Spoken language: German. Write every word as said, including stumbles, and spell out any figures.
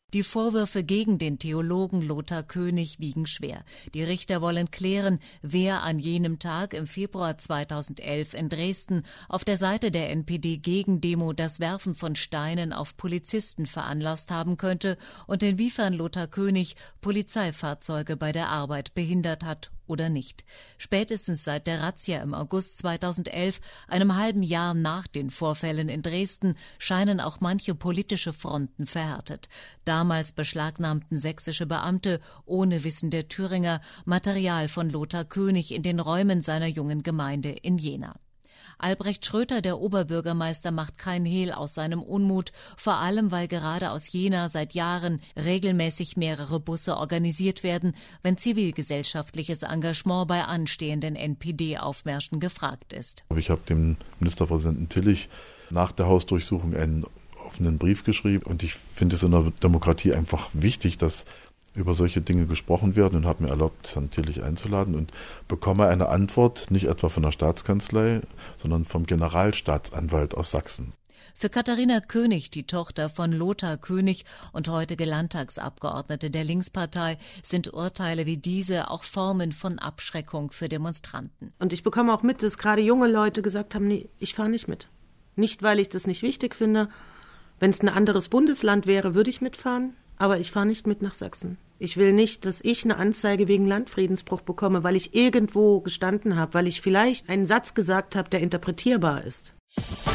Die Vorwürfe gegen den Theologen Lothar König wiegen schwer. Die Richter wollen klären, wer an jenem Tag im Februar zweitausendelf in Dresden auf der Seite der N P D-Gegendemo das Werfen von Steinen auf Polizisten veranlasst haben könnte und inwiefern Lothar König Polizeifahrzeuge bei der Arbeit behindert hat oder nicht. Spätestens seit der Razzia im August zweitausendelf, einem halben Jahr nach den Vorfällen in Dresden, scheinen auch manche politische Fronten verhärtet. Damals beschlagnahmten sächsische Beamte, ohne Wissen der Thüringer, Material von Lothar König in den Räumen seiner jungen Gemeinde in Jena. Albrecht Schröter, der Oberbürgermeister, macht kein Hehl aus seinem Unmut, vor allem weil gerade aus Jena seit Jahren regelmäßig mehrere Busse organisiert werden, wenn zivilgesellschaftliches Engagement bei anstehenden N P D-Aufmärschen gefragt ist. Ich habe dem Ministerpräsidenten Tillich nach der Hausdurchsuchung einen offenen Brief geschrieben und ich finde es in der Demokratie einfach wichtig, dass über solche Dinge gesprochen werden und habe mir erlaubt, Herrn Tillich einzuladen und bekomme eine Antwort, nicht etwa von der Staatskanzlei, sondern vom Generalstaatsanwalt aus Sachsen. Für Katharina König, die Tochter von Lothar König und heutige Landtagsabgeordnete der Linkspartei, sind Urteile wie diese auch Formen von Abschreckung für Demonstranten. Und ich bekomme auch mit, dass gerade junge Leute gesagt haben, nee, ich fahre nicht mit. Nicht, weil ich das nicht wichtig finde. Wenn es ein anderes Bundesland wäre, würde ich mitfahren, aber ich fahre nicht mit nach Sachsen. Ich will nicht, dass ich eine Anzeige wegen Landfriedensbruch bekomme, weil ich irgendwo gestanden habe, weil ich vielleicht einen Satz gesagt habe, der interpretierbar ist.